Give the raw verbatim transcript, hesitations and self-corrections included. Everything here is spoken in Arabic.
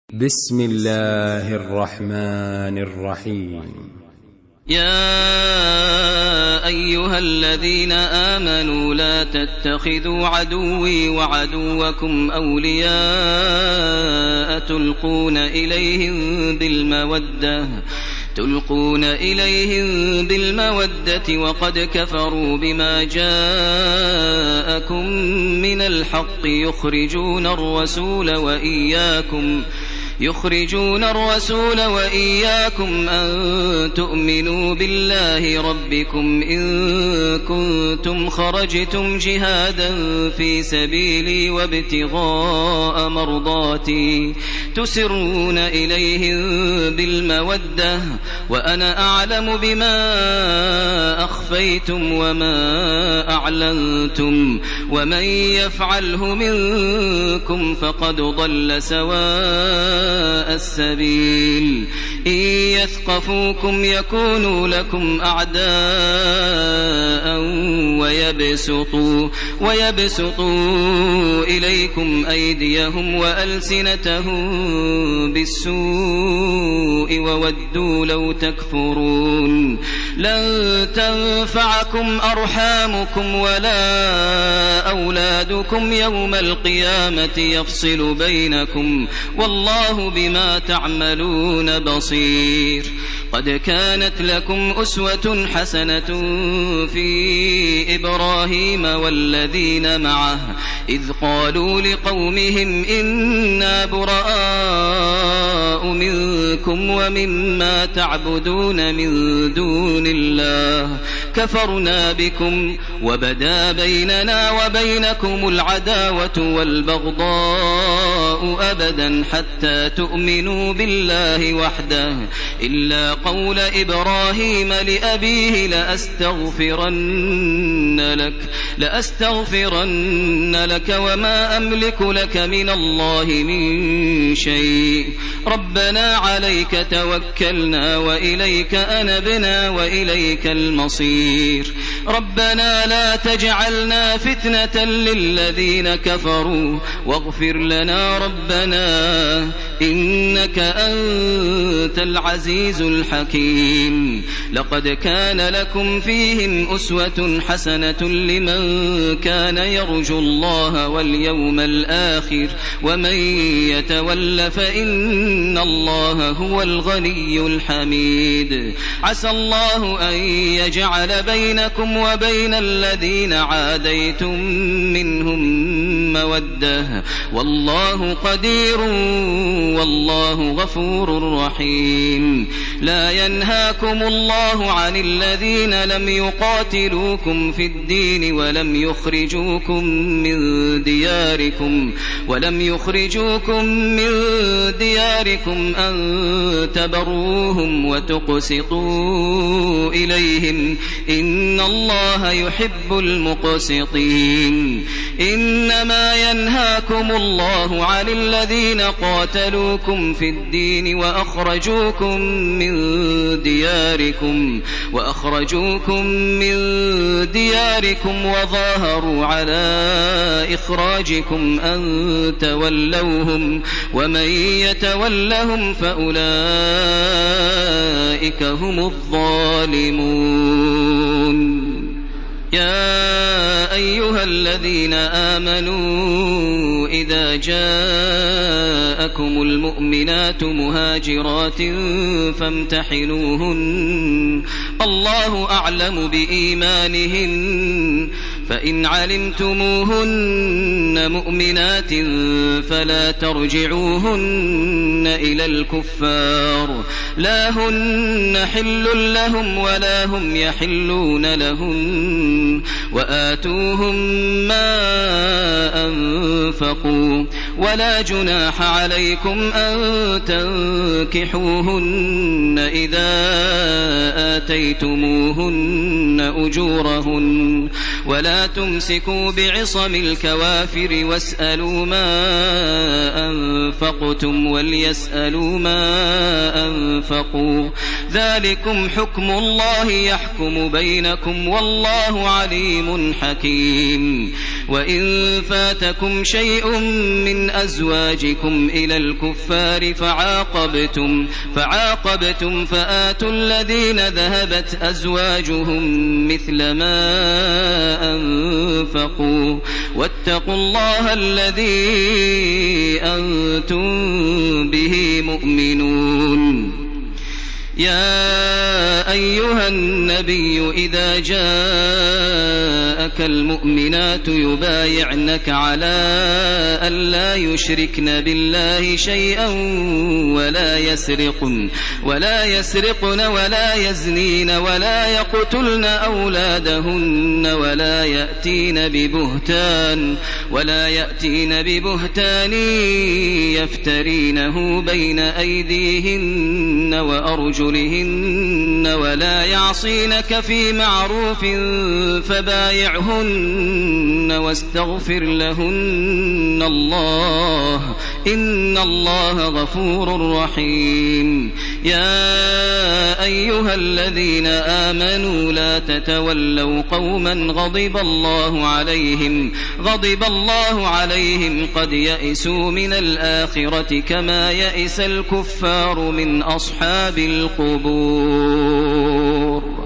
بسم الله الرحمن الرحيم. يا أيها الذين آمنوا لا تتخذوا عدوي وعدوكم أولياء تلقون إليهم بالمودة تلقون إليهم بالمودة وقد كفروا بما جاءكم من الحق يخرجون الرسول وإياكم يخرجون الرسول وإياكم أن تؤمنوا بالله ربكم إن كنتم خرجتم جهادا في سبيلي وابتغاء مرضاتي تسرون إليهم بالمودة وأنا أعلم بما أخفيتم وما أعلنتم ومن يفعله منكم فقد ضل سواء السبيل. إن يثقفوكم يكونوا لكم أعداء ويبسطوا, ويبسطوا إليكم أيديهم وألسنتهم بالسوء وودوا لو تكفرون. لن تنفعكم أرحامكم ولا أولادكم يوم القيامة يفصل بينكم والله بما تعملون بصير. قد كانت لكم أسوة حسنة في إبراهيم والذين معه إذ قالوا لقومهم إنا براء منكم ومما تعبدون من دون الله كفرنا بكم وبدا بيننا وبينكم العداوة والبغضاء أبدا حتى تؤمنوا بالله وحده إلا قول إبراهيم لأبيه لأستغفرن لك, لأستغفرن لك وما أملك لك من الله من شيء ربنا عليك توكلنا وإليك أنبنا وإليك المصير. ربنا لا تجعلنا فتنة للذين كفروا واغفر لنا ربنا إنك أنت العزيز الحكيم. لقد كان لكم فيهم أسوة حسنة لمن كان يرجو الله واليوم الآخر ومن يتول فإن الله هو الغني الحميد. عسى الله أن يجعل بينكم وبين الذين عاديتم منهم مودة والله قدير والله غفور رحيم. لا ينهاكم الله عن الذين لم يقاتلوكم في الدين ولم يخرجوكم من دياركم ولم يخرجوكم من دياركم أن تبروهم وتقسطوا إليهم إن الله يحب المقسطين. إنما ينهاكم الله عن الذين قاتلوكم في الدين وأخرجوكم من دياركم وأخرجوكم من دياركم وظاهروا على إخراجكم أن تولوهم ومن يتولهم فأولئك هم الظالمون. يا أيها الذين آمنوا إذا جاءكم المؤمنات مهاجرات فامتحنوهن الله أعلم بإيمانهن فإن علمتموهن مؤمنات فلا ترجعوهن إلى الكفار لا هن حل لهم ولا هم يحلون لهن وآتوهم ما أنفقوا ولا جناح عليكم أن تنكحوهن إذا آتيتموهن أجورهن ولا تمسكوا بعصم الكوافر واسألوا ما أنفقتم وليسألوا ما أنفقوا ذلكم حكم الله يحكم بينكم والله عليم حكيم. وإن فاتكم شيء من أزواجكم إلى الكفار فعاقبتم فعاقبتم فآتوا الذين ذهبت أزواجهم مثل ما أنفقوا واتقوا الله الذي أنتم به مؤمنون. يا أيها النبي إذا جاءك المؤمنات يبايعنك على أن لا يشركن بالله شيئا ولا يسرقن ولا يسرقن ولا يزنين ولا يقتلن أولادهن ولا يأتين ببهتان ولا يأتين ببهتان يفترينه بين أيديهن وأرجلهن ولا يعصينك في معروف فبايعهن واستغفر لهن الله إن الله غفور رحيم. يا أيها الذين آمنوا لا تتولوا قوما غضب الله عليهم غضب الله عليهم قد يئسوا من الآخرة كما يئس الكفار من أصحاب القبور.